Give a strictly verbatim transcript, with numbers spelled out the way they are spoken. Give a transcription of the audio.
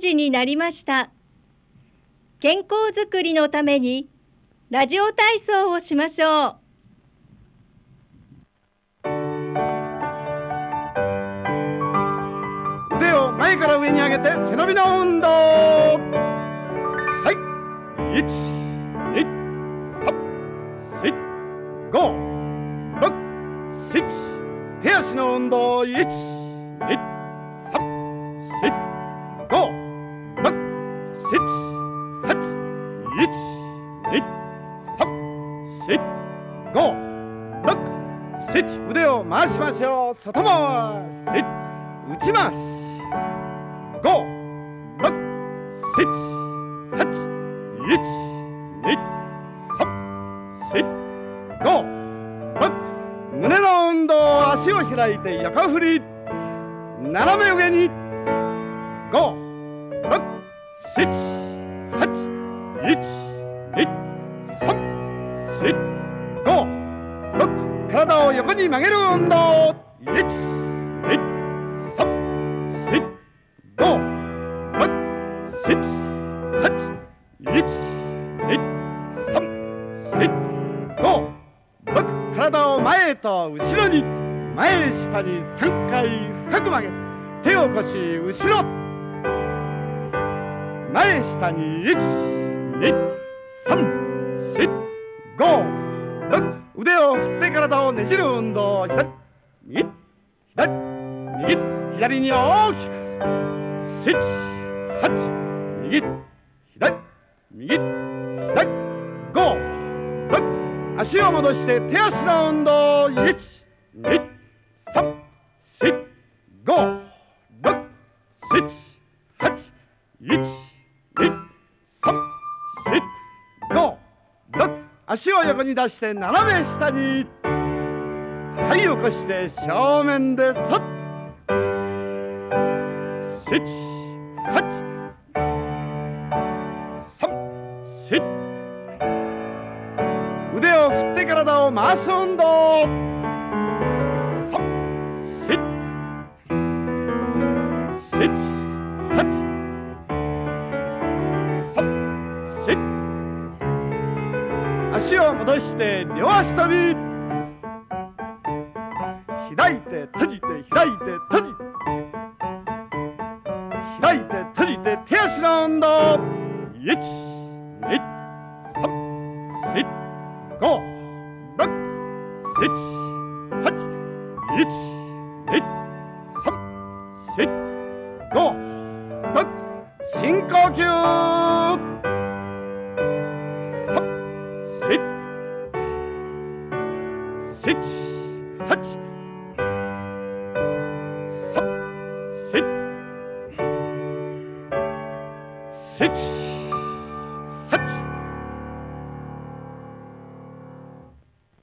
時になりました。健康づくりのためにラジオ体操をしましょう。 腕を前から上に上げて背伸びの運動。はい、いち、に、さん、し、ご、ろく、しち。手足の運動。いち、に、さん、し、ご、ろく、しち、はち、いち、に、さん、し、ご、ろく、しち。腕を回しましょう。外回し、内回し。ご、ろく、しち、はち、いち、に、さん、し、ご、ろく。胸の運動。足を開いて横振り。斜め上に。ご、ろく、しち、はち、いち、に、さん、し、ご、ろく。体を横に曲げる運動。いち、に、さん、し、ご、ろく、しち、はち、いち、に、さん、し、ご、ろく。体を前へと後ろに。前下にさんかい深く曲げ、手を腰後ろ。前下にいち、に、さん、し、ご、ろく。腕を振って体をねじる運動。左、右、左、右、左に大きく。しち、はち、右、左、右、左、ご、ろく。足を戻して手足の運動。いち、に、さん、し、ご、ろく、しち、はち、いち、に、さん、し、ご、ろく。足を横に出して斜め下に。はい、起こして正面でそっ。しち、はち、さん、し。腕を振って体を回す運動。さん、し、し、はち、さん、し。足を戻して両足跳び。開いて閉じて開いて閉じて開いて閉じて手足の運動。いち、に、さん、し、ご、ろく、しち、はち、いち、に、さん、し、ご、ろく。深呼吸。さん、し、しち、はち、さん、し、しち。